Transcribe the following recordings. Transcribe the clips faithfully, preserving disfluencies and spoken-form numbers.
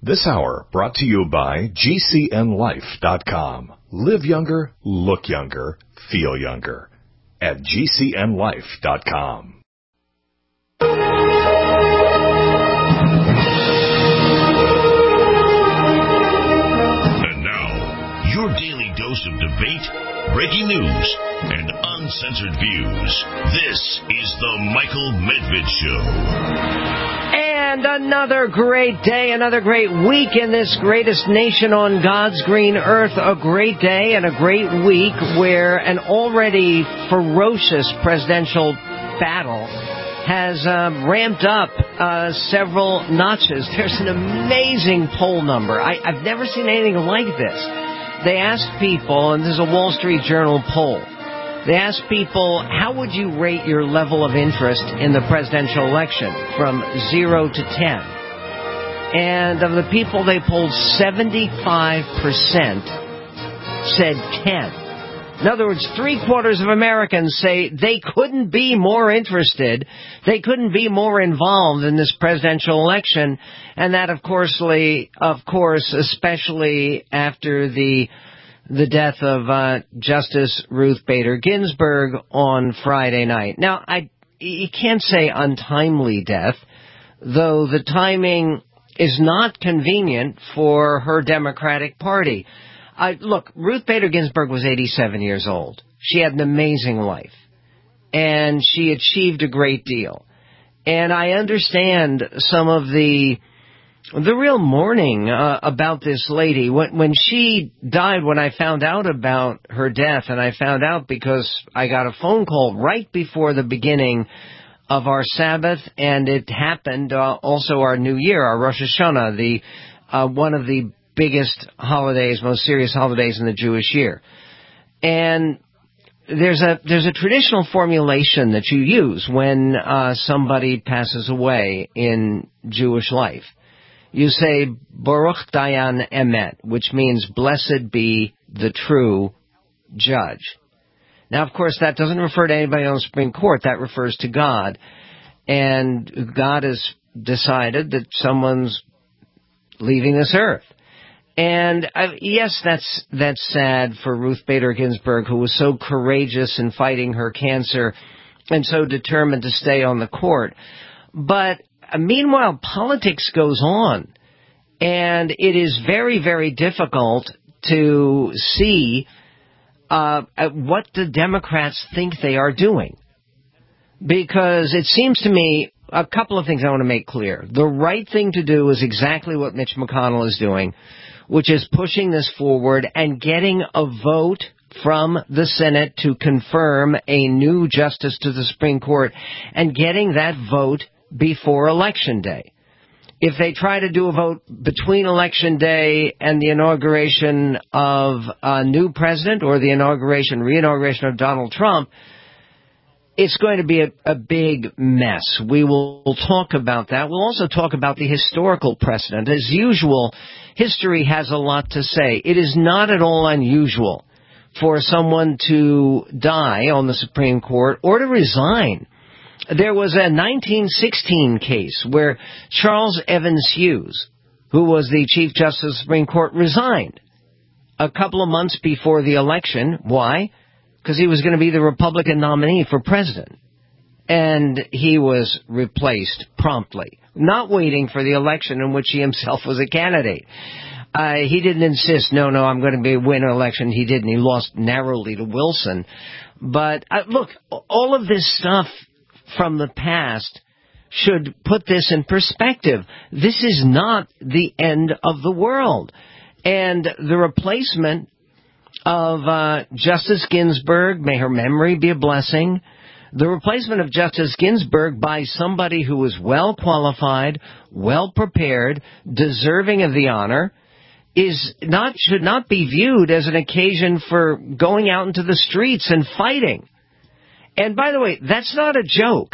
This hour brought to you by G C N Life dot com. Live younger, look younger, feel younger at G C N Life dot com. And now, your daily dose of debate, breaking news, and uncensored views. This is the Michael Medved Show. And another great day, another great week in this greatest nation on God's green earth. A great day and a great week where an already ferocious presidential battle has uh, ramped up uh, several notches. There's an amazing poll number. I, I've never seen anything like this. They asked people, and this is a Wall Street Journal poll, they asked people, how would you rate your level of interest in the presidential election from zero to ten? And of the people they polled, seventy-five percent said ten. In other words, three quarters of Americans say they couldn't be more interested, they couldn't be more involved in this presidential election. And that, of course, of course, especially after the the death of uh, Justice Ruth Bader Ginsburg on Friday night. Now, I you can't say untimely death, though the timing is not convenient for her Democratic Party. I, look, Ruth Bader Ginsburg was eighty-seven years old. She had an amazing life, and she achieved a great deal. And I understand some of the the real mourning uh, about this lady. When, when she died, when I found out about her death, and I found out because I got a phone call right before the beginning of our Sabbath, and it happened uh, also our New Year, our Rosh Hashanah, the uh, one of the biggest holidays, most serious holidays in the Jewish year. And there's a there's a traditional formulation that you use when uh, somebody passes away in Jewish life. You say, Baruch Dayan Emet, which means, blessed be the true judge. Now, of course, that doesn't refer to anybody on the Supreme Court. That refers to God. And God has decided that someone's leaving this earth. And uh, yes, that's that's sad for Ruth Bader Ginsburg, who was so courageous in fighting her cancer and so determined to stay on the court. But uh, meanwhile, politics goes on, and it is very, very difficult to see uh, what the Democrats think they are doing. Because it seems to me, a couple of things I want to make clear. The right thing to do is exactly what Mitch McConnell is doing, which is pushing this forward and getting a vote from the Senate to confirm a new justice to the Supreme Court, and getting that vote before Election Day. If they try to do a vote between Election Day and the inauguration of a new president, or the inauguration, re-inauguration of Donald Trump, it's going to be a, a big mess. We will we'll talk about that. We'll also talk about the historical precedent. As usual, history has a lot to say. It is not at all unusual for someone to die on the Supreme Court or to resign. There was a nineteen sixteen case where Charles Evans Hughes, who was the Chief Justice of the Supreme Court, resigned a couple of months before the election. Why? Because he was going to be the Republican nominee for president. And he was replaced promptly, not waiting for the election in which he himself was a candidate. Uh, he didn't insist, no, no, I'm going to be win an election. He didn't. He lost narrowly to Wilson. But uh, look, all of this stuff from the past should put this in perspective. This is not the end of the world. And the replacement of uh, Justice Ginsburg, may her memory be a blessing, the replacement of Justice Ginsburg by somebody who is well qualified, well prepared, deserving of the honor, is not should not be viewed as an occasion for going out into the streets and fighting. And by the way, that's not a joke,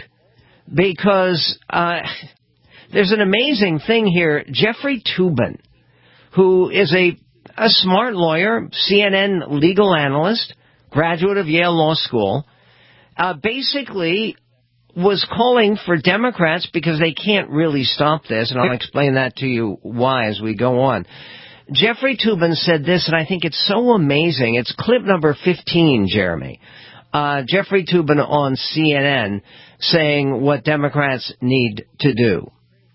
because uh, there's an amazing thing here. Jeffrey Toobin, who is a, a smart lawyer, C N N legal analyst, graduate of Yale Law School, uh, basically was calling for Democrats, because they can't really stop this, and I'll explain that to you why as we go on. Jeffrey Toobin said this, and I think it's so amazing. It's clip number fifteen, Jeremy. Uh, Jeffrey Toobin on C N N saying what Democrats need to do.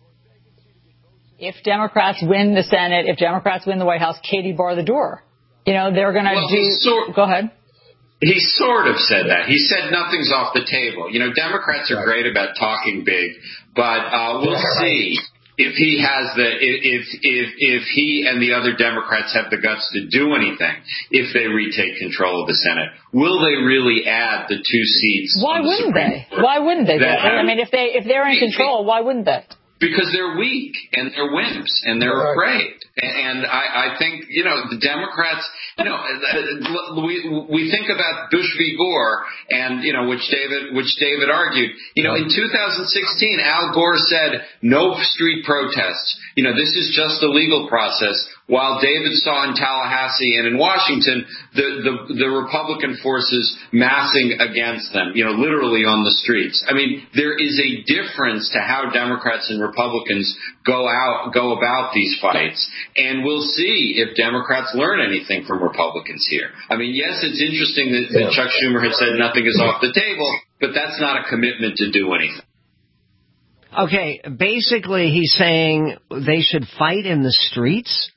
If Democrats win the Senate, if Democrats win the White House, Katie, bar the door. You know, they're going to well, do... Sort, go ahead. He sort of said that. He said nothing's off the table. You know, Democrats are great about talking big, but uh, we'll see if he has the if if if he and the other Democrats have the guts to do anything if they retake control of the Senate. Will they really add the two seats? Why wouldn't they? Why wouldn't they? I mean, if they if they're in control, why wouldn't they? Because they're weak and they're wimps and they're afraid. And I, I think, you know, the Democrats, you know, we we think about Bush v. Gore and, you know, which David which David argued. You know, in two thousand sixteen, Al Gore said no street protests. You know, this is just a legal process. While David saw in Tallahassee and in Washington the, the, the Republican forces massing against them, you know, literally on the streets. I mean, there is a difference to how Democrats and Republicans go out, go about these fights. And we'll see if Democrats learn anything from Republicans here. I mean, yes, it's interesting that, that Chuck Schumer had said nothing is off the table, but that's not a commitment to do anything. Okay, basically he's saying they should fight in the streets?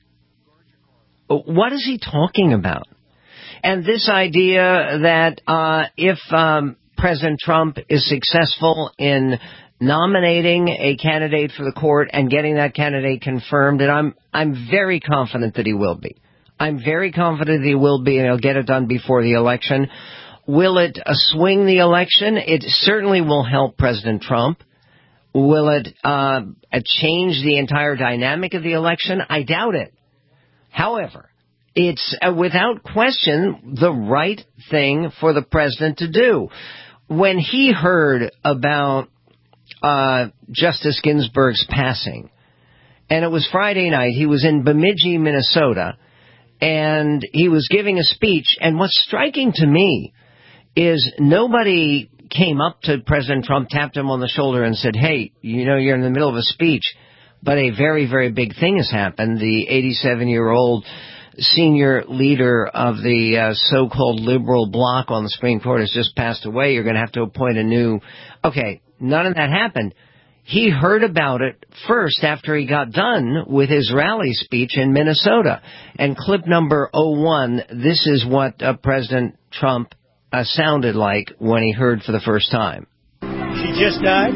What is he talking about? And this idea that uh, if um, President Trump is successful in nominating a candidate for the court and getting that candidate confirmed, and I'm I'm very confident that he will be. I'm very confident that he will be, and he'll get it done before the election. Will it uh, swing the election? It certainly will help President Trump. Will it uh, change the entire dynamic of the election? I doubt it. However, it's uh, without question the right thing for the president to do. When he heard about uh, Justice Ginsburg's passing, and it was Friday night, he was in Bemidji, Minnesota, and he was giving a speech, and what's striking to me is nobody came up to President Trump, tapped him on the shoulder and said, hey, you know, you're in the middle of a speech, but a very, very big thing has happened. The eighty-seven-year-old senior leader of the uh, so-called liberal bloc on the Supreme Court has just passed away. You're going to have to appoint a new... Okay, none of that happened. He heard about it first after he got done with his rally speech in Minnesota. And clip number oh one, this is what uh, President Trump uh, sounded like when he heard for the first time. She just died?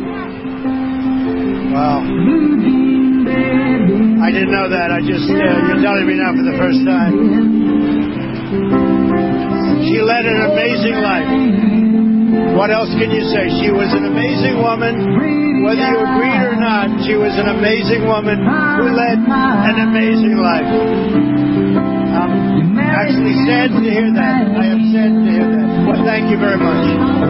Wow. I didn't know that. I just, uh, you're telling me now for the first time. She led an amazing life. What else can you say? She was an amazing woman. Whether you agreed or not, she was an amazing woman who led an amazing life. I'm actually sad to hear that. I am sad to hear that. Well, thank you very much.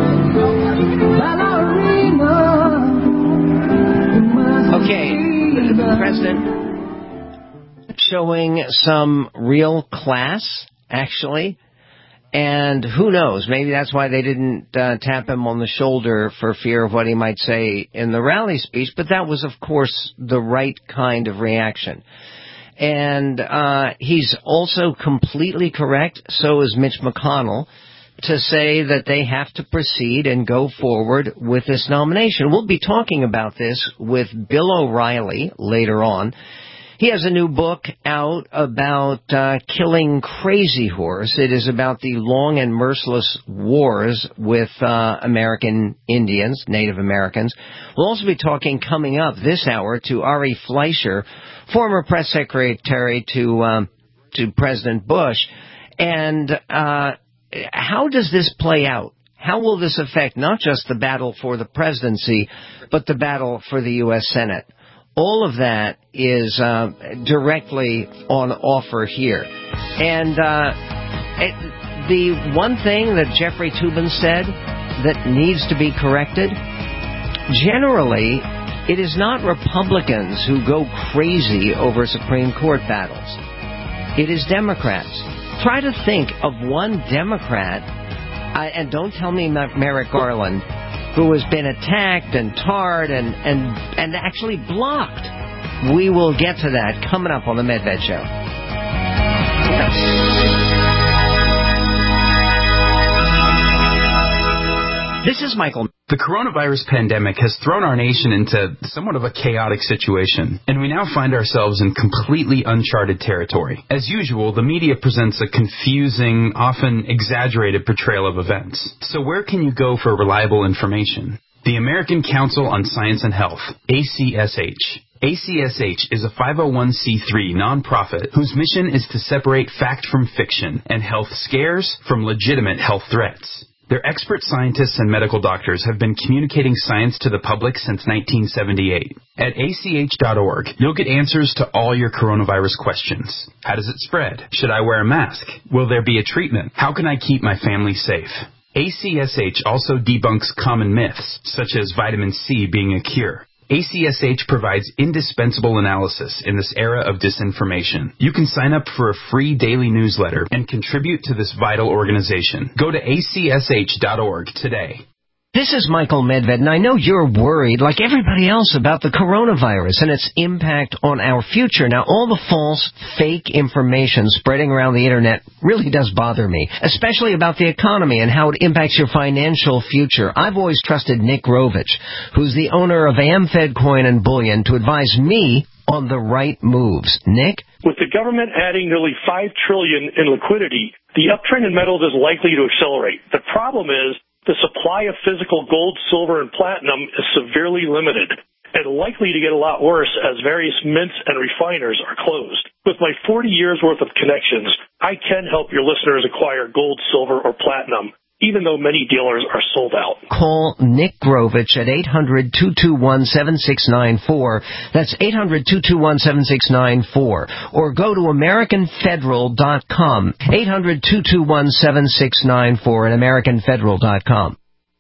Okay, the president showing some real class, actually. And who knows, maybe that's why they didn't uh, tap him on the shoulder for fear of what he might say in the rally speech. But that was, of course, the right kind of reaction. And uh, he's also completely correct, so is Mitch McConnell, to say that they have to proceed and go forward with this nomination. We'll be talking about this with Bill O'Reilly later on. He has a new book out about uh, killing Crazy Horse. It is about the long and merciless wars with uh, American Indians, Native Americans. We'll also be talking coming up this hour to Ari Fleischer, former press secretary to um, to President Bush. And uh, how does this play out? How will this affect not just the battle for the presidency, but the battle for the U S Senate? All of that is uh, directly on offer here. And uh, it, the one thing that Jeffrey Toobin said that needs to be corrected, generally, it is not Republicans who go crazy over Supreme Court battles. It is Democrats. Try to think of one Democrat, I, and don't tell me Merrick Garland, who has been attacked and tarred and, and, and actually blocked. We will get to that coming up on the Medved Show. This is Michael. The coronavirus pandemic has thrown our nation into somewhat of a chaotic situation, and we now find ourselves in completely uncharted territory. As usual, the media presents a confusing, often exaggerated portrayal of events. So where can you go for reliable information? The American Council on Science and Health, A C S H. A C S H is a five oh one c three nonprofit whose mission is to separate fact from fiction and health scares from legitimate health threats. Their expert scientists and medical doctors have been communicating science to the public since nineteen seventy-eight. At A C H dot org, you'll get answers to all your coronavirus questions. How does it spread? Should I wear a mask? Will there be a treatment? How can I keep my family safe? A C S H also debunks common myths, such as vitamin C being a cure. A C S H provides indispensable analysis in this era of disinformation. You can sign up for a free daily newsletter and contribute to this vital organization. Go to A C S H dot org today. This is Michael Medved, and I know you're worried, like everybody else, about the coronavirus and its impact on our future. Now, all the false, fake information spreading around the Internet really does bother me, especially about the economy and how it impacts your financial future. I've always trusted Nick Rovich, who's the owner of AmFed Coin and Bullion, to advise me on the right moves. Nick? With the government adding nearly five trillion dollars in liquidity, the uptrend in metals is likely to accelerate. The problem is, the supply of physical gold, silver, and platinum is severely limited and likely to get a lot worse as various mints and refiners are closed. With my forty years worth of connections, I can help your listeners acquire gold, silver, or platinum, even though many dealers are sold out. Call Nick Grovich at eight hundred, two two one, seven six nine four. That's eight hundred, two two one, seven six nine four. Or go to American Federal dot com. eight hundred, two two one, seven six nine four at American Federal dot com.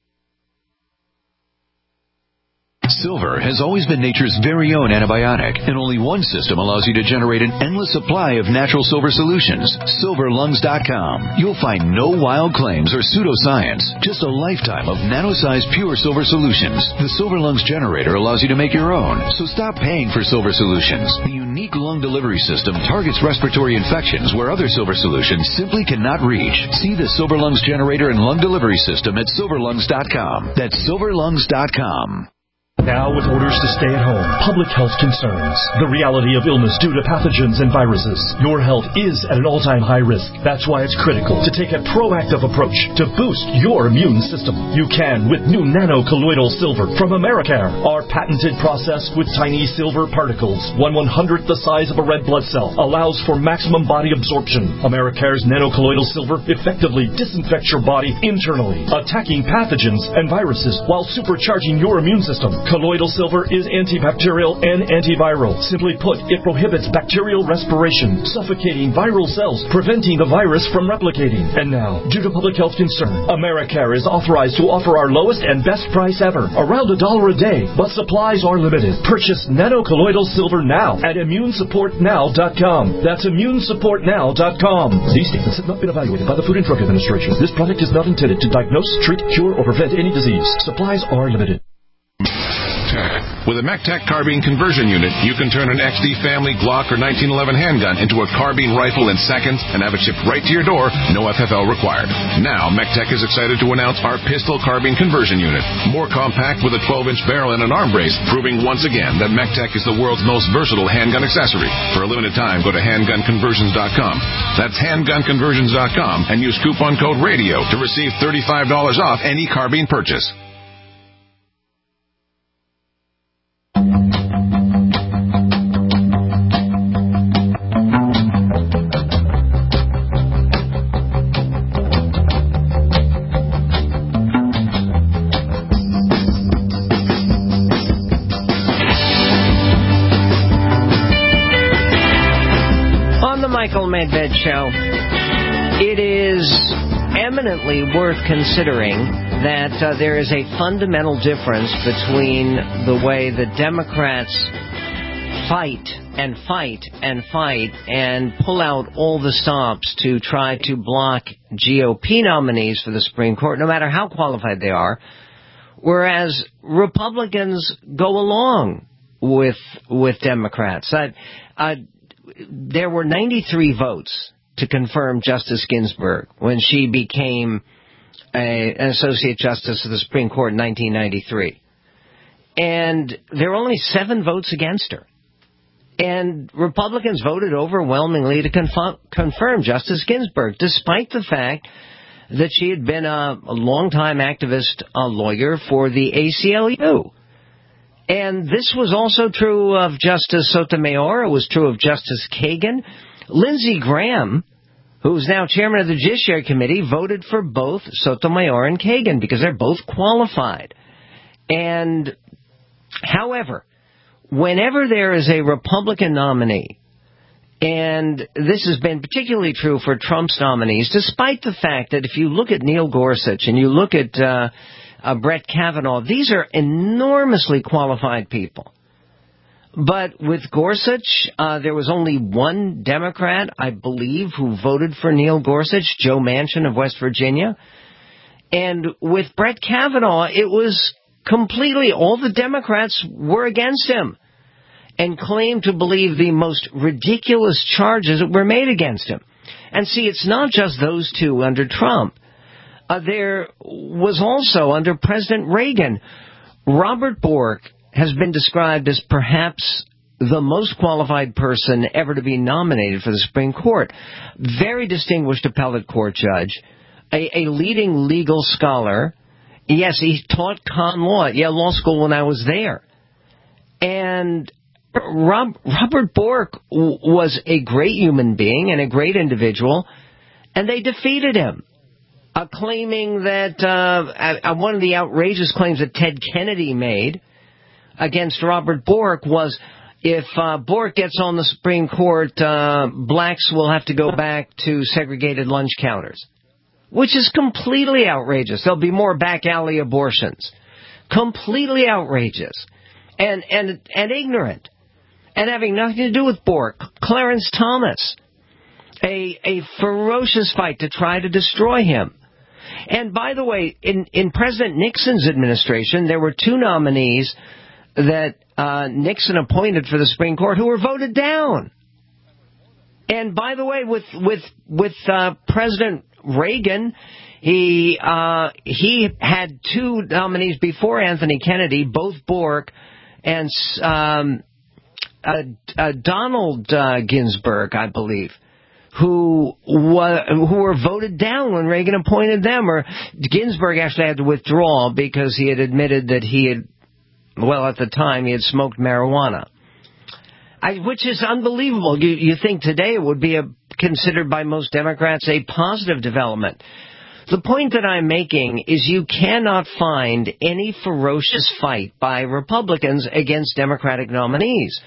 Silver has always been nature's very own antibiotic, and only one system allows you to generate an endless supply of natural silver solutions. Silver Lungs dot com. You'll find no wild claims or pseudoscience, just a lifetime of nano-sized pure silver solutions. The Silver Lungs generator allows you to make your own, so stop paying for silver solutions. The unique lung delivery system targets respiratory infections where other silver solutions simply cannot reach. See the Silver Lungs generator and lung delivery system at Silver Lungs dot com. That's Silver Lungs dot com. Now with orders to stay at home, public health concerns, the reality of illness due to pathogens and viruses. Your health is at an all-time high risk. That's why it's critical to take a proactive approach to boost your immune system. You can with new nano-colloidal silver from Americare. Our patented process with tiny silver particles, one one-hundredth the size of a red blood cell, allows for maximum body absorption. Americare's nano-colloidal silver effectively disinfects your body internally, attacking pathogens and viruses while supercharging your immune system. Colloidal silver is antibacterial and antiviral. Simply put, it prohibits bacterial respiration, suffocating viral cells, preventing the virus from replicating. And now, due to public health concern, Americare is authorized to offer our lowest and best price ever, around a dollar a day, but supplies are limited. Purchase nano-colloidal silver now at immune support now dot com. That's immune support now dot com. These statements have not been evaluated by the Food and Drug Administration. This product is not intended to diagnose, treat, cure, or prevent any disease. Supplies are limited. With a MECTEC carbine conversion unit, you can turn an X D Family Glock or nineteen eleven handgun into a carbine rifle in seconds and have it shipped right to your door, no F F L required. Now, MECTEC is excited to announce our pistol carbine conversion unit. More compact with a twelve-inch barrel and an arm brace, proving once again that MECTEC is the world's most versatile handgun accessory. For a limited time, go to handgun conversions dot com. That's handgun conversions dot com and use coupon code RADIO to receive thirty-five dollars off any carbine purchase. Michael Medved Show. It is eminently worth considering that uh, there is a fundamental difference between the way the Democrats fight and fight and fight and pull out all the stops to try to block G O P nominees for the Supreme Court, no matter how qualified they are, whereas Republicans go along with with Democrats. Uh, uh, there were ninety-three votes to confirm Justice Ginsburg when she became a, an Associate Justice of the Supreme Court in nineteen ninety-three. And there were only seven votes against her. And Republicans voted overwhelmingly to confirm, confirm Justice Ginsburg, despite the fact that she had been a, a longtime activist a lawyer for the A C L U. And this was also true of Justice Sotomayor. It was true of Justice Kagan. Lindsey Graham, who's now chairman of the Judiciary Committee, voted for both Sotomayor and Kagan because they're both qualified. And, however, whenever there is a Republican nominee, and this has been particularly true for Trump's nominees, despite the fact that if you look at Neil Gorsuch and you look at uh, uh, Brett Kavanaugh, these are enormously qualified people. But with Gorsuch, uh, there was only one Democrat, I believe, who voted for Neil Gorsuch, Joe Manchin of West Virginia. And with Brett Kavanaugh, it was completely, all the Democrats were against him and claimed to believe the most ridiculous charges that were made against him. And see, it's not just those two under Trump. Uh, there was also, under President Reagan, Robert Bork has been described as perhaps the most qualified person ever to be nominated for the Supreme Court. Very distinguished appellate court judge, a, a leading legal scholar. Yes, he taught con law at Yale Law School when I was there. And Rob, Robert Bork w- was a great human being and a great individual, and they defeated him, uh, claiming that uh, uh, one of the outrageous claims that Ted Kennedy made against Robert Bork was if uh, Bork gets on the Supreme Court, uh, blacks will have to go back to segregated lunch counters, which is completely outrageous. There'll be more back alley abortions. Completely outrageous and, and, and ignorant and having nothing to do with Bork. Clarence Thomas, a, a ferocious fight to try to destroy him. And by the way, in, in President Nixon's administration, there were two nominees that uh, Nixon appointed for the Supreme Court who were voted down. And by the way, with with with uh, President Reagan, he uh, he had two nominees before Anthony Kennedy, both Bork and um, uh, uh, Donald uh, Ginsburg, I believe, who wa- who were voted down when Reagan appointed them. Or Ginsburg actually had to withdraw because he had admitted that he had, well, at the time, he had smoked marijuana, I, which is unbelievable. You, you think today it would be a, considered by most Democrats a positive development. The point that I'm making is you cannot find any ferocious fight by Republicans against Democratic nominees.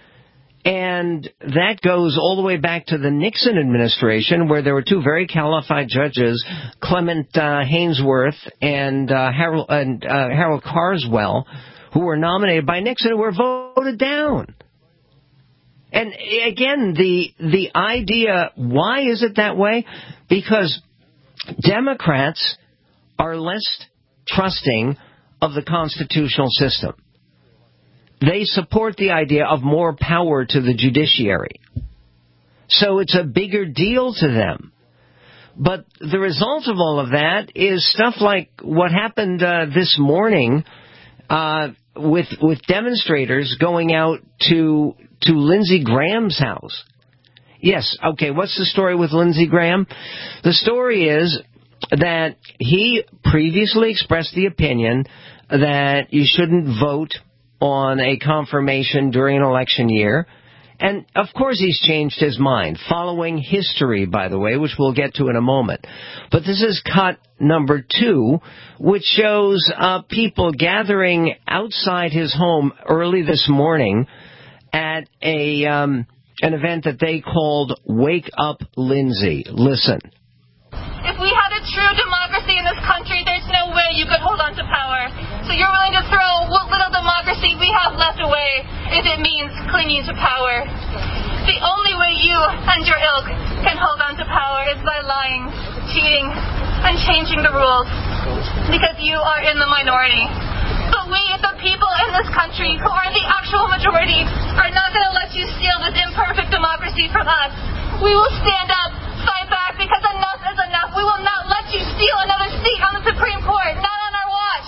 And that goes all the way back to the Nixon administration, where there were two very qualified judges, Clement uh, Hainsworth and uh, Harold, and, uh, Harold Carswell, who were nominated by Nixon and were voted down. And again, the the idea, why is it that way? Because Democrats are less trusting of the constitutional system. They support the idea of more power to the judiciary. So it's a bigger deal to them. But the result of all of that is stuff like what happened uh, this morning uh, with with demonstrators going out to to Lindsey Graham's house. Yes, okay, what's the story with Lindsey Graham? The story is that he previously expressed the opinion that you shouldn't vote on a confirmation during an election year. And, of course, he's changed his mind, following history, by the way, which we'll get to in a moment. But this is cut number two, which shows uh, people gathering outside his home early this morning at a um, an event that they called Wake Up Lindsey. Listen. If we had a true democracy in this country, there's no way you could hold on to power. So you're willing to throw what little democracy we have left away if it means clinging to power. The only way you and your ilk can hold on to power is by lying, cheating, and changing the rules. because you are in the minority. But we, the people in this country who are the actual majority, are not going to let you steal this imperfect democracy from us. We will stand up, fight back, because enough is enough. We will not let you steal another seat on the Supreme Court, not on our watch.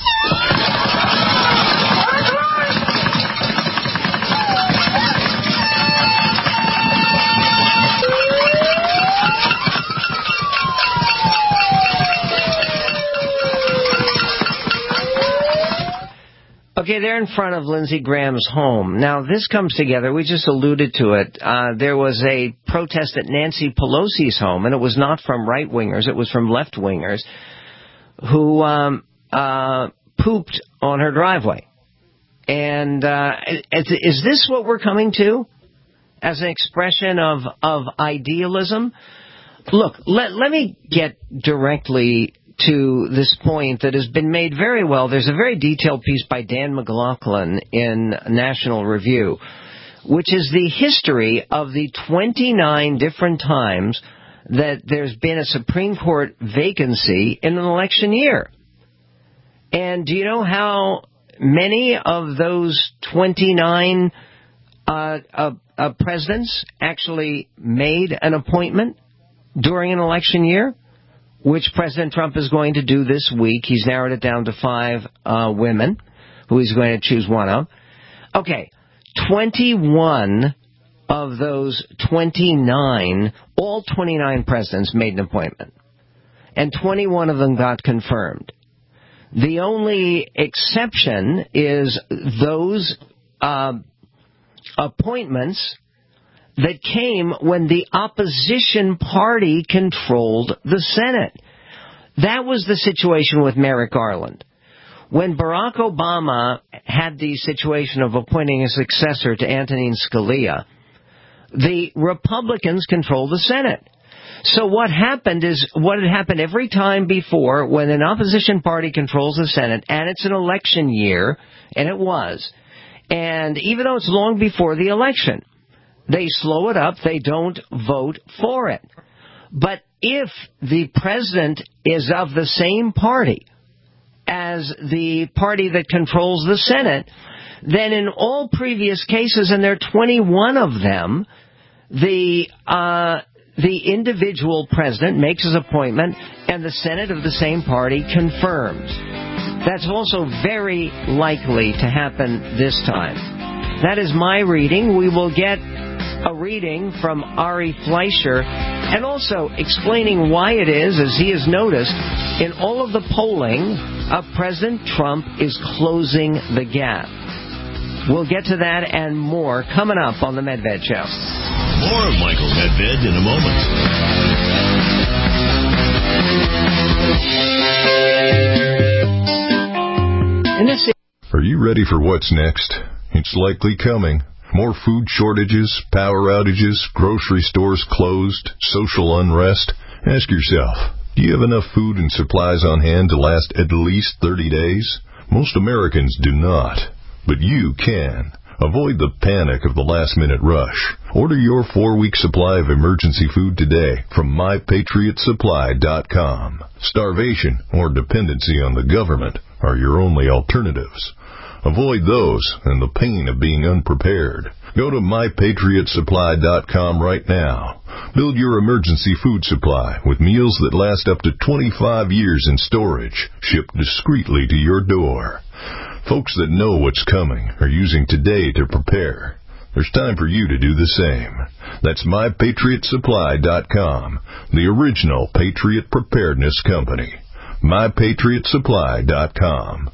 Okay, they're in front of Lindsey Graham's home. Now, this comes together. We just alluded to it. Uh, there was a protest at Nancy Pelosi's home, and it was not from right-wingers. It was from left-wingers who um, uh, pooped on her driveway. And uh, is, is this what we're coming to as an expression of, of idealism? Look, let, let me get directly to this point that has been made very well. There's a very detailed piece by Dan McLaughlin in National Review, which is the history of the twenty-nine different times that there's been a Supreme Court vacancy in an election year. And do you know how many of those twenty-nine uh, uh, uh, presidents actually made an appointment during an election year? Which President Trump is going to do this week. He's narrowed it down to five uh, women who he's going to choose one of. Okay, twenty-one of those twenty-nine, all twenty-nine presidents made an appointment. And twenty-one of them got confirmed. The only exception is those uh, appointments that came when the opposition party controlled the Senate. That was the situation with Merrick Garland. When Barack Obama had the situation of appointing a successor to Antonin Scalia, the Republicans controlled the Senate. So what happened is what had happened every time before when an opposition party controls the Senate, and it's an election year, and it was, and even though it's long before the election, they slow it up. They don't vote for it. But if the president is of the same party as the party that controls the Senate, then in all previous cases, and there are twenty-one of them, the uh, the individual president makes his appointment, and the Senate of the same party confirms. That's also very likely to happen this time. That is my reading. We will get a reading from Ari Fleischer, and also explaining why it is, as he has noticed, in all of the polling, uh, President Trump is closing the gap. We'll get to that and more coming up on the Medved Show. More of Michael Medved in a moment. In this Are you ready for what's next? It's likely coming. More food shortages, power outages, grocery stores closed, social unrest. Ask yourself, do you have enough food and supplies on hand to last at least thirty days? Most Americans do not, but you can. Avoid the panic of the last-minute rush. Order your four-week supply of emergency food today from my patriot supply dot com. Starvation or dependency on the government are your only alternatives. Avoid those and the pain of being unprepared. Go to my patriot supply dot com right now. Build your emergency food supply with meals that last up to twenty-five years in storage, shipped discreetly to your door. Folks that know what's coming are using today to prepare. There's time for you to do the same. That's my patriot supply dot com, the original Patriot Preparedness Company. my patriot supply dot com.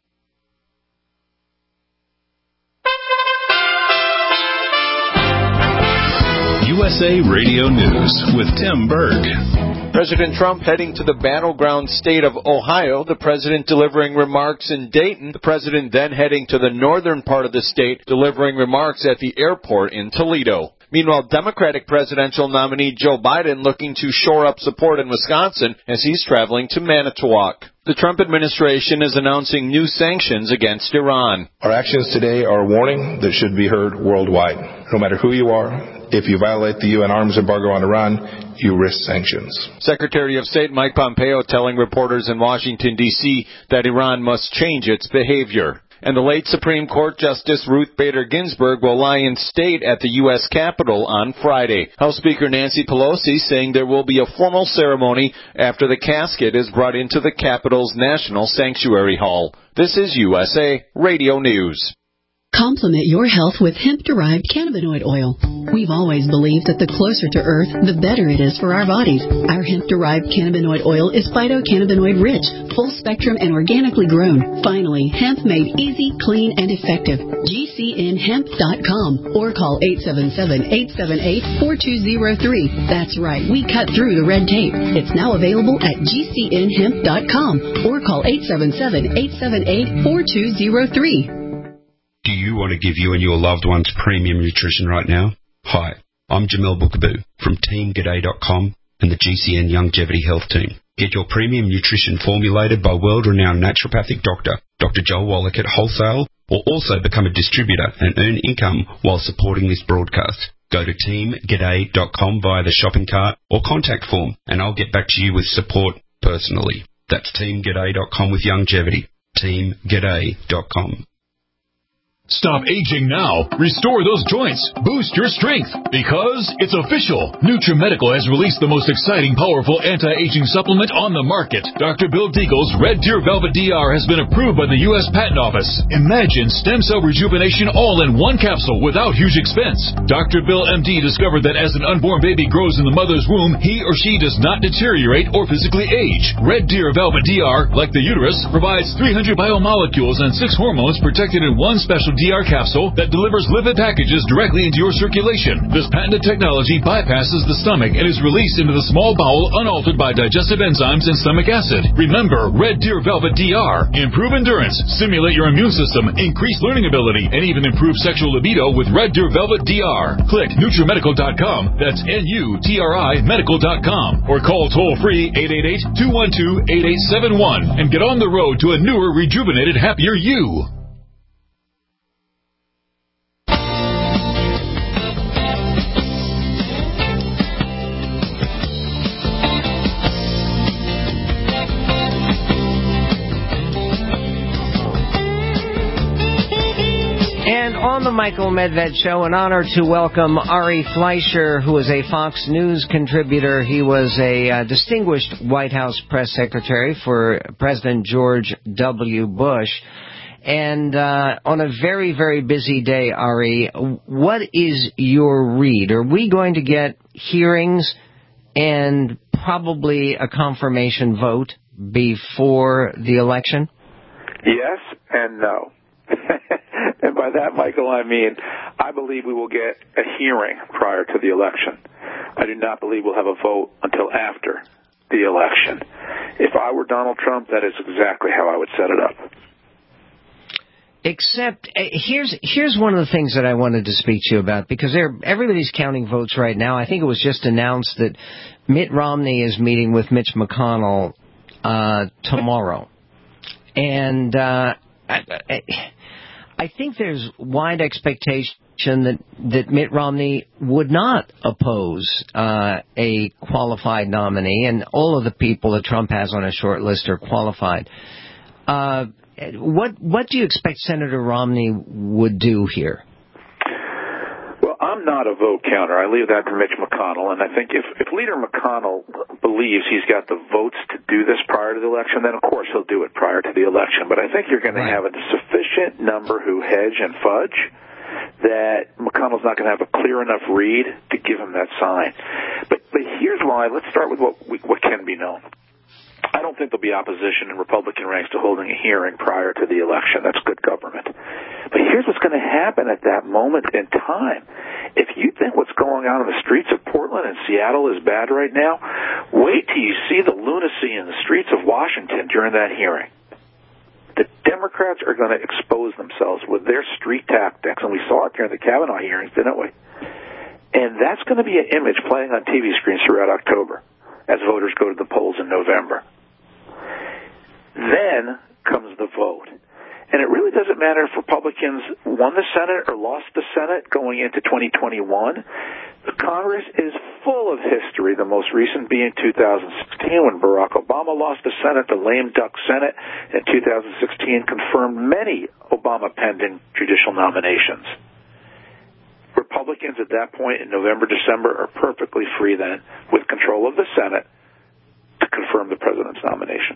U S A Radio News with Tim Berg. President Trump heading to the battleground state of Ohio, the president delivering remarks in Dayton, the president then heading to the northern part of the state, delivering remarks at the airport in Toledo. Meanwhile, Democratic presidential nominee Joe Biden looking to shore up support in Wisconsin as he's traveling to Manitowoc. The Trump administration is announcing new sanctions against Iran. Our actions today are a warning that should be heard worldwide. No matter who you are, If you violate the U N arms embargo on Iran, you risk sanctions. Secretary of State Mike Pompeo telling reporters in Washington, D C that Iran must change its behavior. And the late Supreme Court Justice Ruth Bader Ginsburg will lie in state at the U S Capitol on Friday. House Speaker Nancy Pelosi saying there will be a formal ceremony after the casket is brought into the Capitol's National Sanctuary Hall. This is U S A Radio News. Complement your health with hemp-derived cannabinoid oil. We've always believed that the closer to Earth, the better it is for our bodies. Our hemp-derived cannabinoid oil is phytocannabinoid-rich, full-spectrum, and organically grown. Finally, hemp made easy, clean, and effective. G C N hemp dot com or call eight seven seven, eight seven eight, four two zero three. That's right, we cut through the red tape. It's now available at G C N hemp dot com or call eight seven seven, eight seven eight, four two zero three. Do you want to give you and your loved ones premium nutrition right now? Hi, I'm Jamel Bookaboo from Team G'day dot com and the G C N Longevity Health Team. Get your premium nutrition formulated by world-renowned naturopathic doctor, Doctor Joel Wallach at wholesale, or also become a distributor and earn income while supporting this broadcast. Go to Team G'day dot com via the shopping cart or contact form, and I'll get back to you with support personally. That's Team G'day dot com with longevity. Team G'day dot com. Stop aging now. Restore those joints. Boost your strength. Because it's official. NutriMedical has released the most exciting, powerful anti-aging supplement on the market. Doctor Bill Deagle's Red Deer Velvet D R has been approved by the U S Patent Office. Imagine stem cell rejuvenation all in one capsule without huge expense. Doctor Bill M D discovered that as an unborn baby grows in the mother's womb, he or she does not deteriorate or physically age. Red Deer Velvet D R, like the uterus, provides three hundred biomolecules and six hormones protected in one special D R capsule that delivers lipid packages directly into your circulation. This patented technology bypasses the stomach and is released into the small bowel unaltered by digestive enzymes and stomach acid. Remember, Red Deer Velvet D R. Improve endurance, stimulate your immune system, increase learning ability, and even improve sexual libido with Red Deer Velvet D R. Click NutriMedical dot com. That's N U T R I Medical dot com. Or call toll-free eight eight eight, two one two, eight eight seven one and get on the road to a newer, rejuvenated, happier you. And on the Michael Medved Show, an honor to welcome Ari Fleischer, who is a Fox News contributor. He was a uh, distinguished White House press secretary for President George W. Bush. And uh, on a very, very busy day, Ari, what is your read? Are we going to get hearings and probably a confirmation vote before the election? Yes and no. And by that, Michael, I mean, I believe we will get a hearing prior to the election. I do not believe we'll have a vote until after the election. If I were Donald Trump, that is exactly how I would set it up. Except, uh, here's here's one of the things that I wanted to speak to you about, because they're, everybody's counting votes right now. I think it was just announced that Mitt Romney is meeting with Mitch McConnell uh, tomorrow. And uh, I, I, I think there's wide expectation that, that Mitt Romney would not oppose uh, a qualified nominee, and all of the people that Trump has on his short list are qualified. Uh, what what do you expect Senator Romney would do here? Well, I'm not a vote counter. I leave that to Mitch McConnell, and I think if, if Leader McConnell believes he's got the votes to do this prior to the election, then of course he'll do it prior to the election. But I think you're going to have a sufficient number who hedge and fudge that McConnell's not going to have a clear enough read to give him that sign. But, but here's why. Let's start with what we, what can be known. I don't think there'll be opposition in Republican ranks to holding a hearing prior to the election. That's good government. But here's what's going to happen at that moment in time. If you think what's going on in the streets of Portland and Seattle is bad right now, wait till you see the lunacy in the streets of Washington during that hearing. The Democrats are going to expose themselves with their street tactics, and we saw it during the Kavanaugh hearings, didn't we? And that's going to be an image playing on T V screens throughout October as voters go to the polls in November. Then comes the vote. And it really doesn't matter if Republicans won the Senate or lost the Senate going into twenty twenty-one. The Congress is full of history, the most recent being two thousand sixteen when Barack Obama lost the Senate. The lame duck Senate in two thousand sixteen confirmed many Obama-pending judicial nominations. Republicans at that point in November, December are perfectly free then, with control of the Senate, to confirm the president's nomination.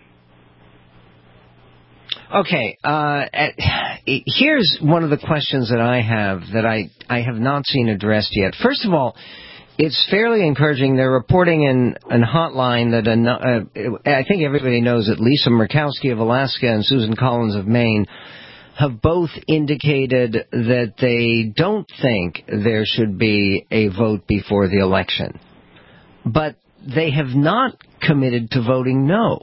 Okay, uh, at, here's one of the questions that I have that I, I have not seen addressed yet. First of all, it's fairly encouraging. They're reporting in a hotline that a, uh, I think everybody knows that Lisa Murkowski of Alaska and Susan Collins of Maine have both indicated that they don't think there should be a vote before the election. But they have not committed to voting no.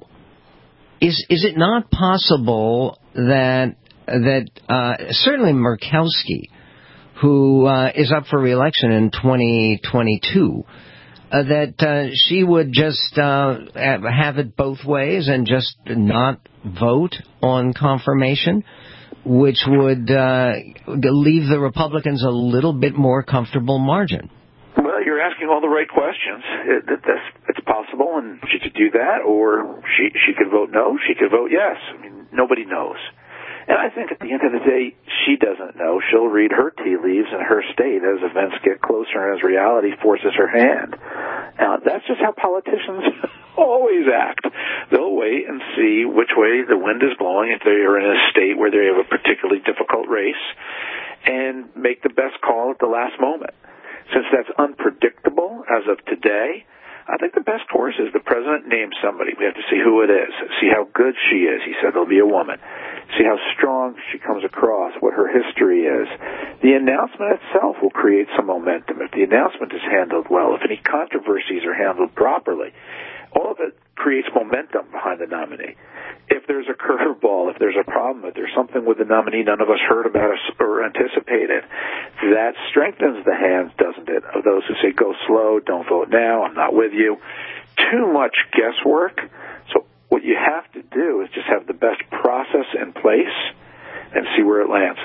Is is it not possible that that uh, certainly Murkowski, who uh, is up for re-election in twenty twenty-two, uh, that uh, she would just uh, have it both ways and just not vote on confirmation, which would uh, leave the Republicans a little bit more comfortable margin? Well, you're asking all the right questions. It, it, that's, it's possible, and she could do that, or she she could vote no, she could vote yes. I mean, nobody knows. And I think at the end of the day, she doesn't know. She'll read her tea leaves in her state as events get closer and as reality forces her hand. Now, that's just how politicians always act. They'll wait and see which way the wind is blowing if they are in a state where they have a particularly difficult race and make the best call at the last moment. Since that's unpredictable as of today, I think the best course is the president names somebody. We have to see who it is, see how good she is. He said there'll be a woman. See how strong she comes across, what her history is. The announcement itself will create some momentum if the announcement is handled well, if any controversies are handled properly. All of it creates momentum behind the nominee. If there's a curveball, if there's a problem, if there's something with the nominee none of us heard about or anticipated, that strengthens the hands, doesn't it, of those who say, go slow, don't vote now, I'm not with you. Too much guesswork. So what you have to do is just have the best process in place and see where it lands.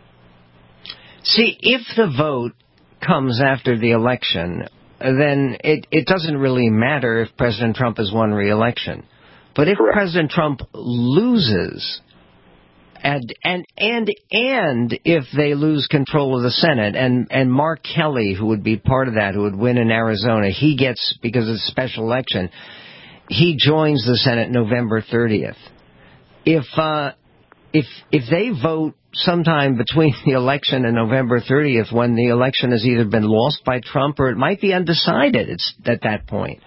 See, if the vote comes after the election, then it, it doesn't really matter if President Trump has won re-election. But if Correct. President Trump loses, and and and and if they lose control of the Senate, and, and Mark Kelly, who would be part of that, who would win in Arizona, he gets, because it's a special election, he joins the Senate November thirtieth. If uh, if if they vote sometime between the election and November thirtieth, when the election has either been lost by Trump or it might be undecided, it's at that point.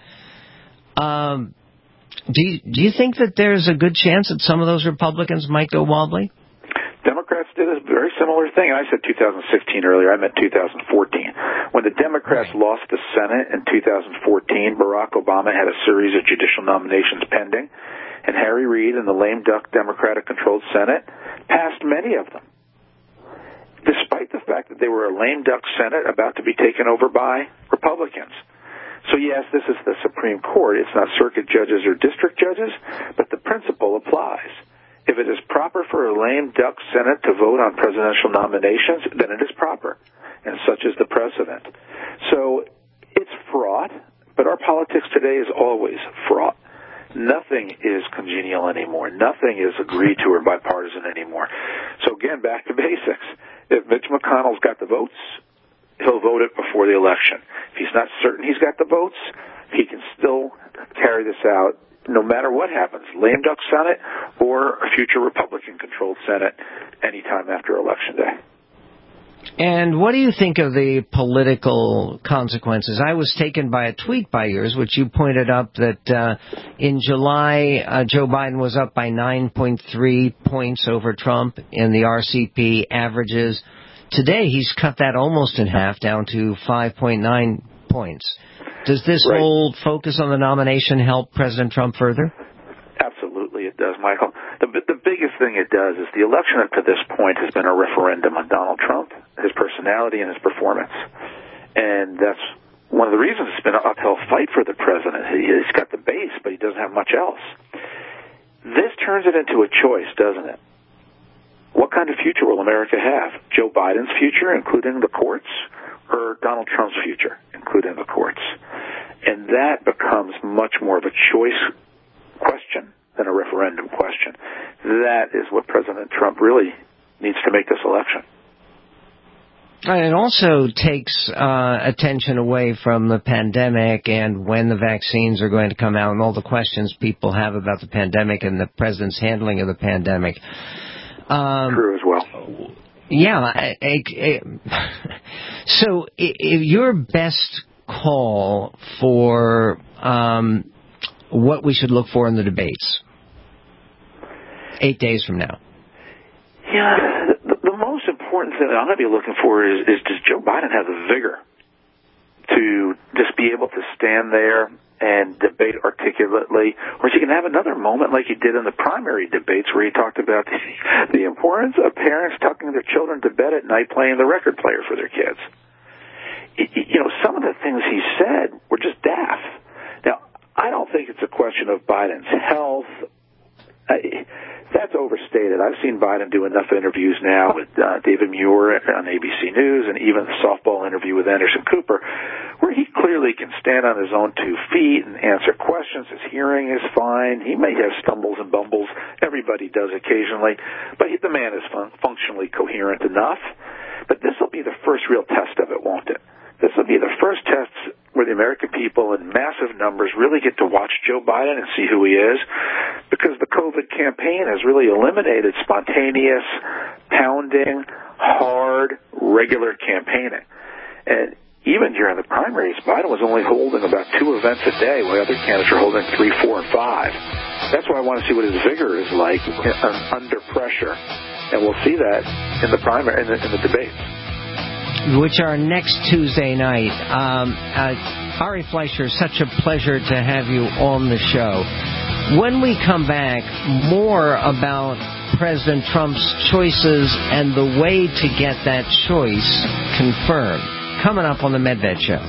Um. Do you, do you think that there's a good chance that some of those Republicans might go wobbly? Democrats did a very similar thing. I said two thousand sixteen earlier. I meant two thousand fourteen. When the Democrats right. lost the Senate in two thousand fourteen, Barack Obama had a series of judicial nominations pending, and Harry Reid and the lame duck Democratic-controlled Senate passed many of them, despite the fact that they were a lame duck Senate about to be taken over by Republicans. So, yes, this is the Supreme Court. It's not circuit judges or district judges, but the principle applies. If it is proper for a lame duck Senate to vote on presidential nominations, then it is proper, and such is the precedent. So it's fraught, but our politics today is always fraught. Nothing is congenial anymore. Nothing is agreed to or bipartisan anymore. So, again, back to basics. If Mitch McConnell's got the votes, he'll vote it before the election. If he's not certain he's got the votes, he can still carry this out no matter what happens, lame duck Senate or a future Republican-controlled Senate anytime after Election Day. And what do you think of the political consequences? I was taken by a tweet by yours, which you pointed up that uh, in July, uh, Joe Biden was up by nine point three points over Trump in the R C P averages. Today, he's cut that almost in half, down to five point nine points. Does this right. whole focus on the nomination help President Trump further? Absolutely it does, Michael. The, the biggest thing it does is the election up to this point has been a referendum on Donald Trump, his personality, and his performance. And that's one of the reasons it's been an uphill fight for the president. He's got the base, but he doesn't have much else. This turns it into a choice, doesn't it? what kind of future will America have? Joe Biden's future, including the courts, or Donald Trump's future, including the courts? And that becomes much more of a choice question than a referendum question. That is what President Trump really needs to make this election. And it also takes uh, attention away from the pandemic and when the vaccines are going to come out and all the questions people have about the pandemic and the president's handling of the pandemic. Um, True as well. Yeah. I, I, I, so if your best call for um, what we should look for in the debates eight days from now. Yeah, the, the most important thing that I'm going to be looking for is, is does Joe Biden have the vigor to just be able to stand there and debate articulately, or is he going to have another moment like he did in the primary debates where he talked about the, the importance of parents tucking their children to bed at night playing the record player for their kids? You know, some of the things he said were just daft. Now, I don't think it's a question of Biden's health. I, that's overstated. I've seen Biden do enough interviews now with uh, David Muir on A B C News and even the softball interview with Anderson Cooper where he clearly can stand on his own two feet and answer questions. His hearing is fine. He may have stumbles and bumbles. Everybody does occasionally. But he, the man is fun- functionally coherent enough. But this will be the first real test of it, won't it? This will be the first test where the American people in massive numbers really get to watch Joe Biden and see who he is, because the COVID campaign has really eliminated spontaneous, pounding, hard, regular campaigning. And even during the primaries, Biden was only holding about two events a day, while other candidates are holding three, four, and five. That's why I want to see what his vigor is like under pressure, and we'll see that in the primary, in the, in the debates, which are next Tuesday night. Um, uh, Ari Fleischer, such a pleasure to have you on the show. When we come back, more about President Trump's choices and the way to get that choice confirmed. Coming up on the Medved Show.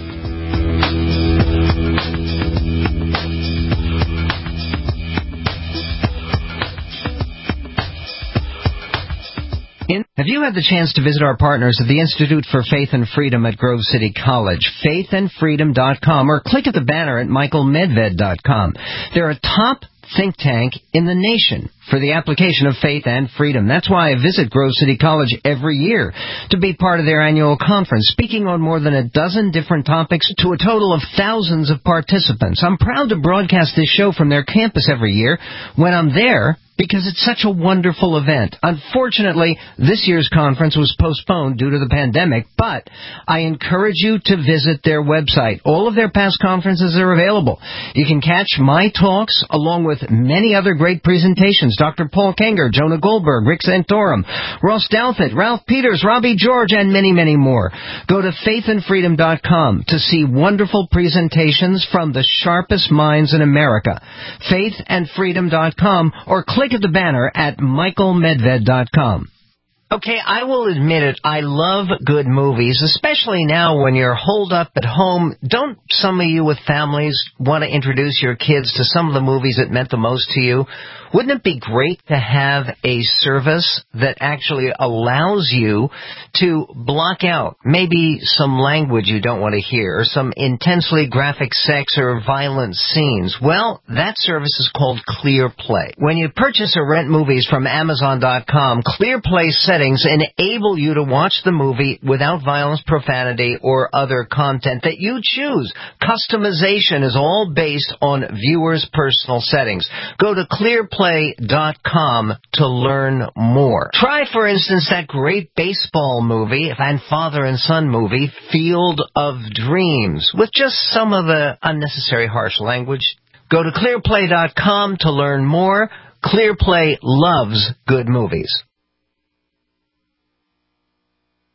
Have you had the chance to visit our partners at the Institute for Faith and Freedom at Grove City College, faith and freedom dot com, or click at the banner at michael medved dot com. They're a top think tank in the nation for the application of faith and freedom. That's why I visit Grove City College every year to be part of their annual conference, speaking on more than a dozen different topics to a total of thousands of participants. I'm proud to broadcast this show from their campus every year when I'm there, because it's such a wonderful event. Unfortunately, this year's conference was postponed due to the pandemic, but I encourage you to visit their website. All of their past conferences are available. You can catch my talks along with many other great presentations. Doctor Paul Kenger, Jonah Goldberg, Rick Santorum, Ross Douthat, Ralph Peters, Robbie George, and many, many more. Go to faith and freedom dot com to see wonderful presentations from the sharpest minds in America. faith and freedom dot com, or click at the banner at michael medved dot com. Okay, I will admit it, I love good movies, especially now when you're holed up at home. Don't some of you with families want to introduce your kids to some of the movies that meant the most to you? Wouldn't it be great to have a service that actually allows you to block out maybe some language you don't want to hear, or some intensely graphic sex or violent scenes? Well, that service is called ClearPlay. When you purchase or rent movies from amazon dot com, ClearPlay settings enable you to watch the movie without violence, profanity, or other content that you choose. Customization is all based on viewers' personal settings. Go to clearplay dot com to learn more. Try, for instance, that great baseball movie and father and son movie, Field of Dreams, with just some of the unnecessary harsh language. Go to clearplay dot com to learn more. ClearPlay loves good movies.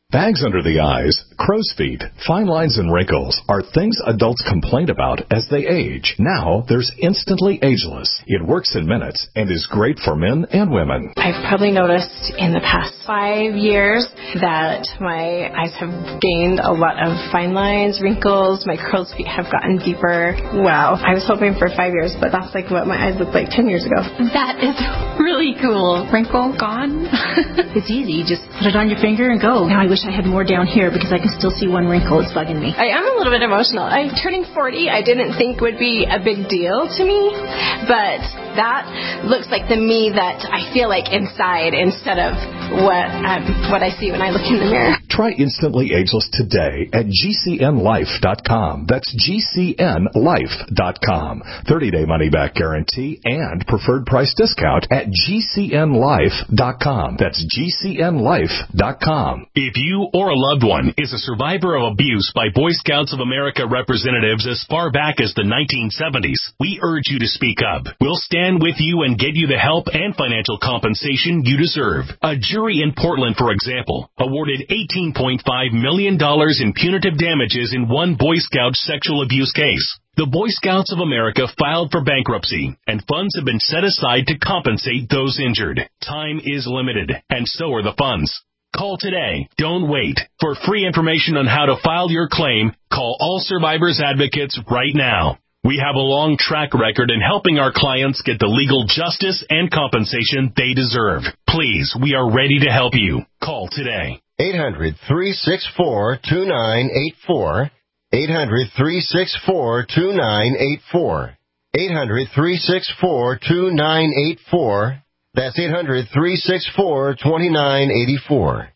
Bags under the eyes, crow's feet, fine lines and wrinkles are things adults complain about as they age. Now there's Instantly Ageless. It works in minutes and is great for men and women. I've probably noticed in the past five years that my eyes have gained a lot of fine lines, wrinkles, my crow's feet have gotten deeper. Wow. I was hoping for five years, but that's like what my eyes looked like ten years ago. That is really cool. Wrinkle gone. It's easy. You just put it on your finger and go. Now I wish I had more down here because I can still see one wrinkle. It's bugging me. I am a little bit emotional. I'm turning forty. I didn't think would be a big deal to me, but that looks like the me that I feel like inside instead of what um, what I see when I look in the mirror. Try Instantly Ageless today at G C N life dot com. That's G C N life dot com. thirty-day money-back guarantee and preferred price discount at G C N life dot com. That's G C N life dot com. If you or a loved one is a survivor of abuse by Boy Scouts of America representatives as far back as the nineteen seventies, we urge you to speak up. We'll stand with you and get you the help and financial compensation you deserve. A jury in Portland, for example, awarded eighteen point five million dollars in punitive damages in one Boy Scout sexual abuse case. The Boy Scouts of America filed for bankruptcy, and funds have been set aside to compensate those injured. Time is limited, and so are the funds. Call today. Don't wait. For free information on how to file your claim, call All Survivors Advocates right now. We have a long track record in helping our clients get the legal justice and compensation they deserve. Please, we are ready to help you. Call today. eight hundred, three six four, two nine eight four. eight hundred, three six four, two nine eight four. eight hundred, three six four, two nine eight four. That's eight hundred, three six four, two nine eight four.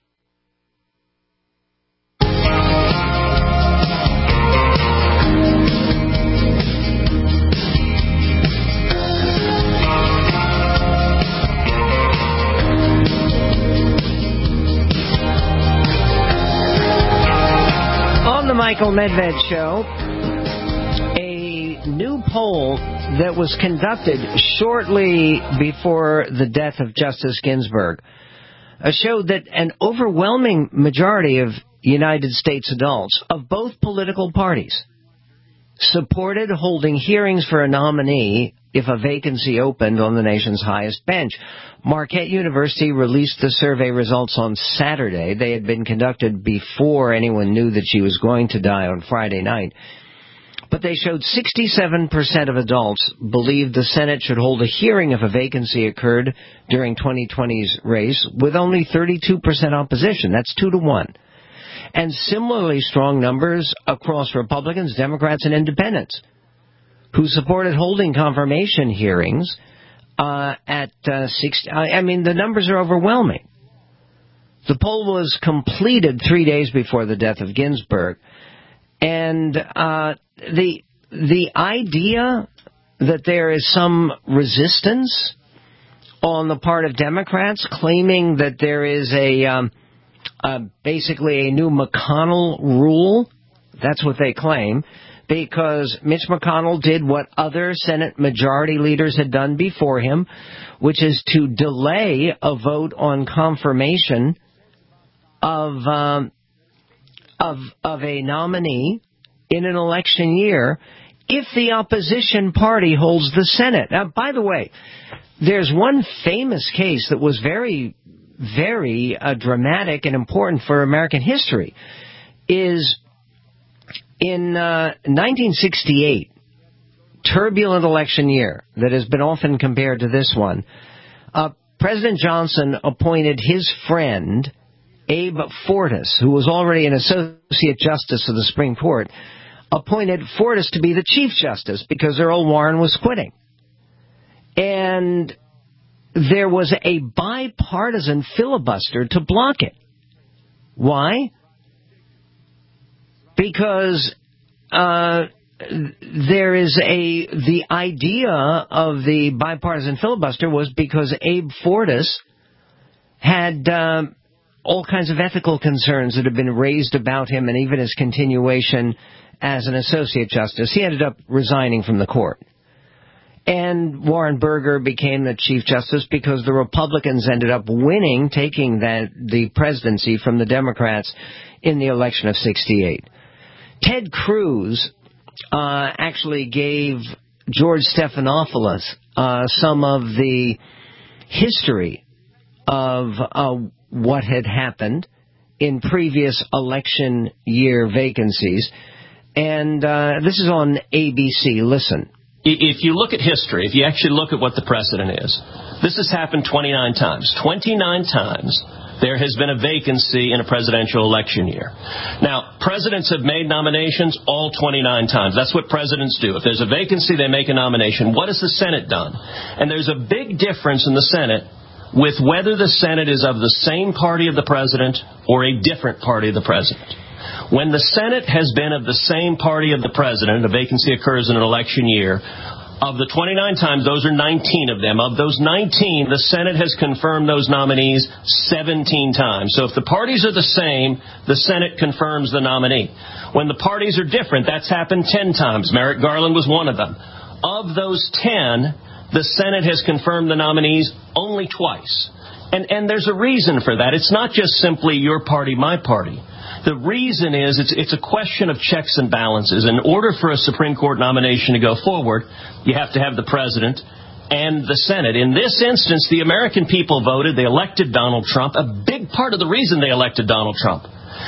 On the Michael Medved Show, a new poll that was conducted shortly before the death of Justice Ginsburg uh, showed that an overwhelming majority of United States adults of both political parties supported holding hearings for a nominee if a vacancy opened on the nation's highest bench. Marquette University released the survey results on Saturday. They had been conducted before anyone knew that she was going to die on Friday night. But they showed sixty-seven percent of adults believed the Senate should hold a hearing if a vacancy occurred during twenty twenty's race, with only thirty-two percent opposition. That's two to one. And similarly strong numbers across Republicans, Democrats, and Independents, who supported holding confirmation hearings uh, at uh, six. I mean, the numbers are overwhelming. The poll was completed three days before the death of Ginsburg, and uh, the the idea that there is some resistance on the part of Democrats claiming that there is a um, uh, basically a new McConnell rule, that's what they claim, because Mitch McConnell did what other Senate majority leaders had done before him, which is to delay a vote on confirmation of um, of of a nominee in an election year if the opposition party holds the Senate. Now, by the way, there's one famous case that was very, very uh, dramatic and important for American history, is in uh, nineteen sixty-eight, turbulent election year that has been often compared to this one. Uh, President Johnson appointed his friend, Abe Fortas, who was already an Associate Justice of the Supreme Court, appointed Fortas to be the Chief Justice because Earl Warren was quitting. And there was a bipartisan filibuster to block it. Why? Because uh, there is a, the idea of the bipartisan filibuster was because Abe Fortas had uh, all kinds of ethical concerns that have been raised about him, and even his continuation as an Associate Justice. He ended up resigning from the court. And Warren Burger became the Chief Justice because the Republicans ended up winning, taking that the presidency from the Democrats in the election of sixty-eight. Ted Cruz uh, actually gave George Stephanopoulos uh, some of the history of uh, what had happened in previous election year vacancies. And uh, this is on A B C. Listen. If you look at history, if you actually look at what the precedent is, this has happened twenty-nine times. twenty-nine times there has been a vacancy in a presidential election year. Now, presidents have made nominations all twenty-nine times. That's what presidents do. If there's a vacancy, they make a nomination. What has the Senate done? And there's a big difference in the Senate with whether the Senate is of the same party of the president or a different party of the president. When the Senate has been of the same party of the president, a vacancy occurs in an election year, of the twenty-nine times, those are nineteen of them. Of those nineteen, the Senate has confirmed those nominees seventeen times. So if the parties are the same, the Senate confirms the nominee. When the parties are different, that's happened ten times. Merrick Garland was one of them. Of those ten, the Senate has confirmed the nominees only twice. And, and there's a reason for that. It's not just simply your party, my party. The reason is it's, it's a question of checks and balances. In order for a Supreme Court nomination to go forward, you have to have the president and the Senate. In this instance, the American people voted. They elected Donald Trump. A big part of the reason they elected Donald Trump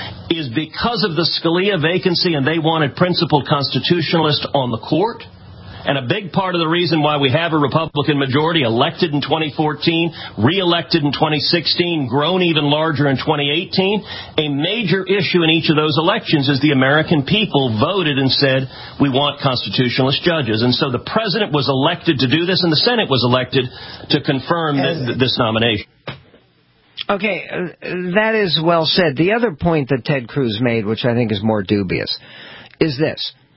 is because of the Scalia vacancy, and they wanted principled constitutionalists on the court. And a big part of the reason why we have a Republican majority elected in twenty fourteen, reelected in twenty sixteen, grown even larger in twenty eighteen, a major issue in each of those elections is the American people voted and said, we want constitutionalist judges. And so the president was elected to do this, and the Senate was elected to confirm th- this nomination. Okay, uh, that is well said. The other point that Ted Cruz made, which I think is more dubious, is this,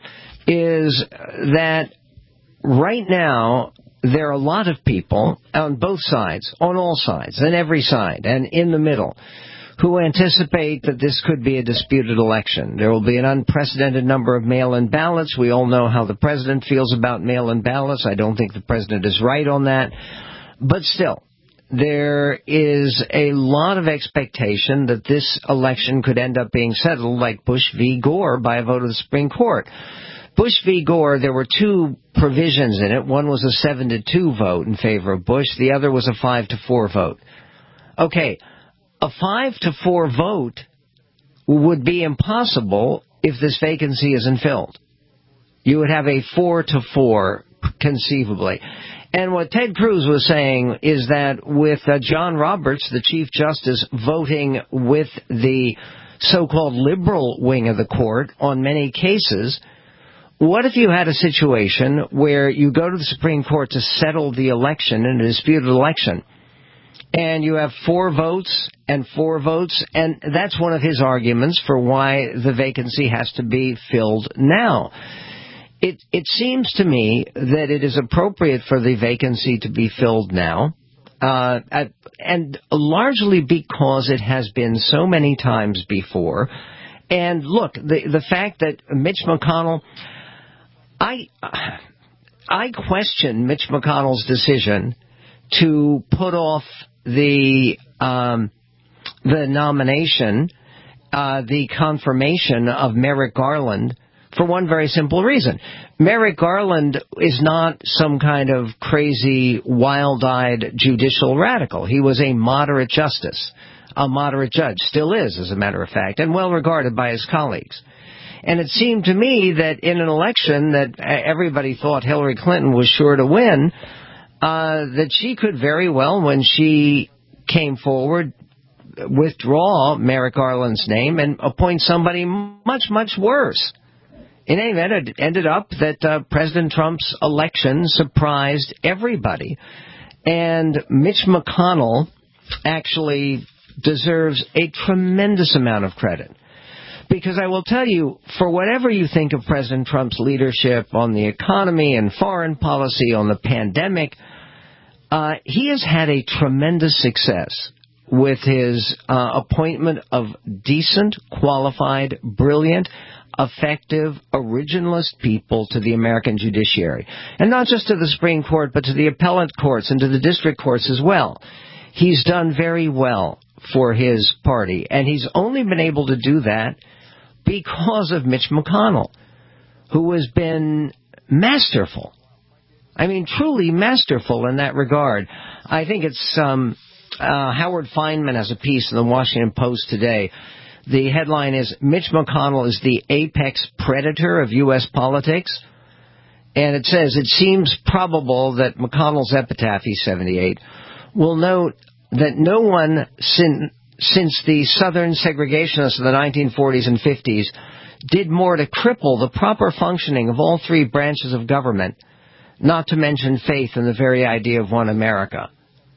is that right now, there are a lot of people on both sides, on all sides, and every side, and in the middle, who anticipate that this could be a disputed election. There will be an unprecedented number of mail-in ballots. We all know how the president feels about mail-in ballots. I don't think the president is right on that. But still, there is a lot of expectation that this election could end up being settled like Bush v. Gore by a vote of the Supreme Court. Bush v. Gore, there were two provisions in it. One was a seven to two vote in favor of Bush. The other was a five to four vote. Okay, a five to four vote would be impossible if this vacancy isn't filled. You would have a four to four, conceivably. And what Ted Cruz was saying is that with uh, John Roberts, the Chief Justice, voting with the so-called liberal wing of the court on many cases, what if you had a situation where you go to the Supreme Court to settle the election in a disputed election, and you have four votes and four votes, and that's one of his arguments for why the vacancy has to be filled now. It, it seems to me that it is appropriate for the vacancy to be filled now, uh, at, and largely because it has been so many times before. And look, the, the fact that Mitch McConnell... I I question Mitch McConnell's decision to put off the um, the nomination, uh, the confirmation of Merrick Garland, for one very simple reason. Merrick Garland is not some kind of crazy, wild-eyed judicial radical. He was a moderate justice, a moderate judge, still is, as a matter of fact, and well regarded by his colleagues. And it seemed to me that in an election that everybody thought Hillary Clinton was sure to win, uh, that she could very well, when she came forward, withdraw Merrick Garland's name and appoint somebody much, much worse. In any event, it ended up that uh, President Trump's election surprised everybody. And Mitch McConnell actually deserves a tremendous amount of credit. Because I will tell you, for whatever you think of President Trump's leadership on the economy and foreign policy, on the pandemic, uh, he has had a tremendous success with his uh, appointment of decent, qualified, brilliant, effective, originalist people to the American judiciary. And not just to the Supreme Court, but to the appellate courts and to the district courts as well. He's done very well for his party, and he's only been able to do that because of Mitch McConnell, who has been masterful. I mean, truly masterful in that regard. I think it's um, uh, Howard Feynman has a piece in the Washington Post today. The headline is, Mitch McConnell is the apex predator of U S politics. And it says, it seems probable that McConnell's epitaph, he's seventy-eight, will note that no one sin, since the Southern segregationists of the nineteen forties and fifties did more to cripple the proper functioning of all three branches of government, not to mention faith in the very idea of one America.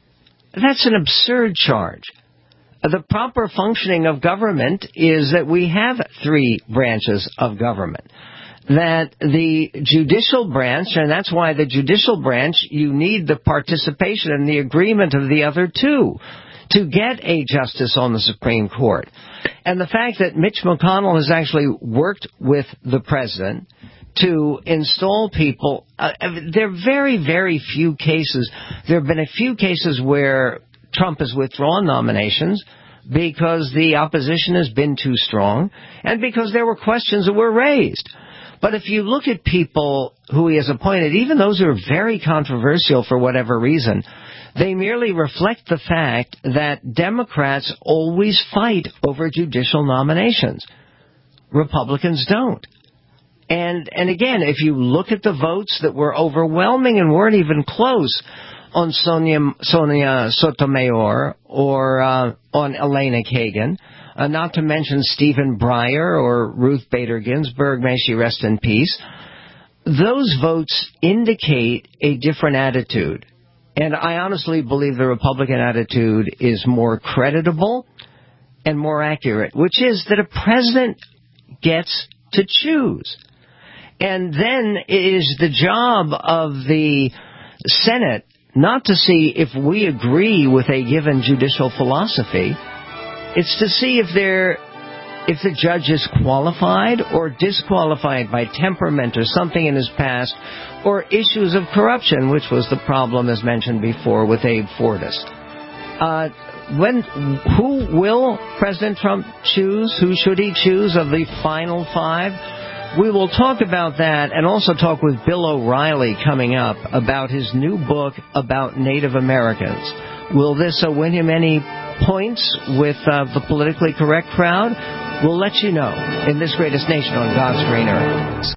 That's an absurd charge. The proper functioning of government is that we have three branches of government. That the judicial branch, and that's why the judicial branch, you need the participation and the agreement of the other two to get a justice on the Supreme Court. And the fact that Mitch McConnell has actually worked with the president to install people, uh, there are very, very few cases. There have been a few cases where Trump has withdrawn nominations because the opposition has been too strong and because there were questions that were raised. But if you look at people who he has appointed, even those who are very controversial for whatever reason, they merely reflect the fact that Democrats always fight over judicial nominations. Republicans don't. And, and again, if you look at the votes that were overwhelming and weren't even close on Sonia, Sonia Sotomayor or uh, on Elena Kagan, uh, not to mention Stephen Breyer or Ruth Bader Ginsburg, may she rest in peace, those votes indicate a different attitude. And I honestly believe the Republican attitude is more creditable and more accurate, which is that a president gets to choose. And then it is the job of the Senate not to see if we agree with a given judicial philosophy. It's to see if they're, if the judge is qualified or disqualified by temperament or something in his past, or issues of corruption, which was the problem, as mentioned before, with Abe Fortas. Uh, when, who will President Trump choose? Who should he choose of the final five? We will talk about that and also talk with Bill O'Reilly coming up about his new book about Native Americans. Will this uh, win him any points with uh, the politically correct crowd? We'll let you know in this greatest nation on God's green earth.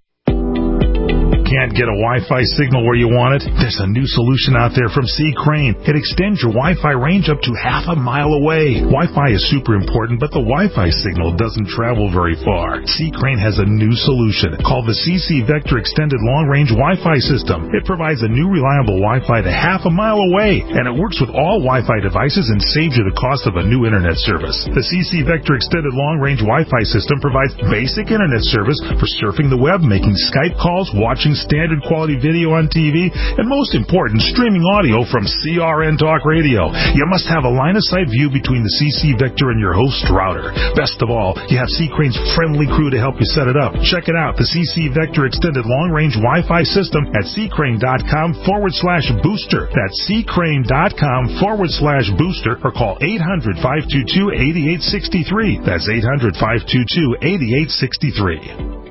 Can't get a Wi-Fi signal where you want it? There's a new solution out there from C. Crane. It extends your Wi-Fi range up to half a mile away. Wi-Fi is super important, but the Wi-Fi signal doesn't travel very far. C. Crane has a new solution called the C C Vector Extended Long Range Wi-Fi System. It provides a new reliable Wi-Fi to half a mile away, and it works with all Wi-Fi devices and saves you the cost of a new internet service. The C C Vector Extended Long Range Wi-Fi System provides basic internet service for surfing the web, making Skype calls, watching standard quality video on T V, and most important, streaming audio from C R N Talk Radio. You must have a line-of-sight view between the C C Vector and your host router. Best of all, you have C. Crane's friendly crew to help you set it up. Check it out, the C C Vector Extended Long-Range Wi-Fi System at ccrane.com forward slash booster. That's ccrane.com forward slash booster, or call eight hundred, five two two, eight eight six three. That's eight hundred, five two two, eight eight six three.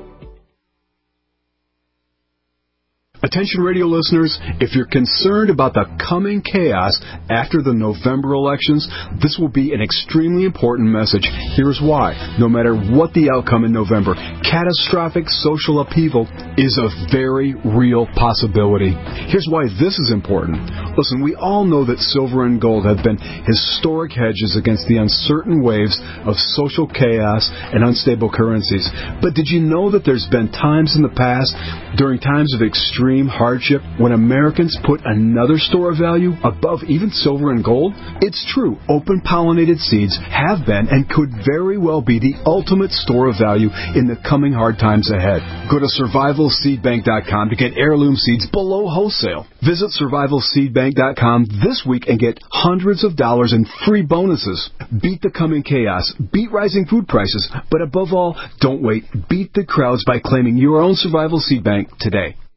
Attention radio listeners, if you're concerned about the coming chaos after the November elections, this will be an extremely important message. Here's why. No matter what the outcome in November, catastrophic social upheaval is a very real possibility. Here's why this is important. Listen, we all know that silver and gold have been historic hedges against the uncertain waves of social chaos and unstable currencies. But did you know that there's been times in the past, during times of extreme extreme hardship when Americans put another store of value above even silver and gold? It's true, open-pollinated seeds have been and could very well be the ultimate store of value in the coming hard times ahead. Go to survival seed bank dot com to get heirloom seeds below wholesale. Visit survival seed bank dot com this week and get hundreds of dollars in free bonuses. Beat the coming chaos, beat rising food prices, but above all, don't wait. Beat the crowds by claiming your own Survival Seed Bank today.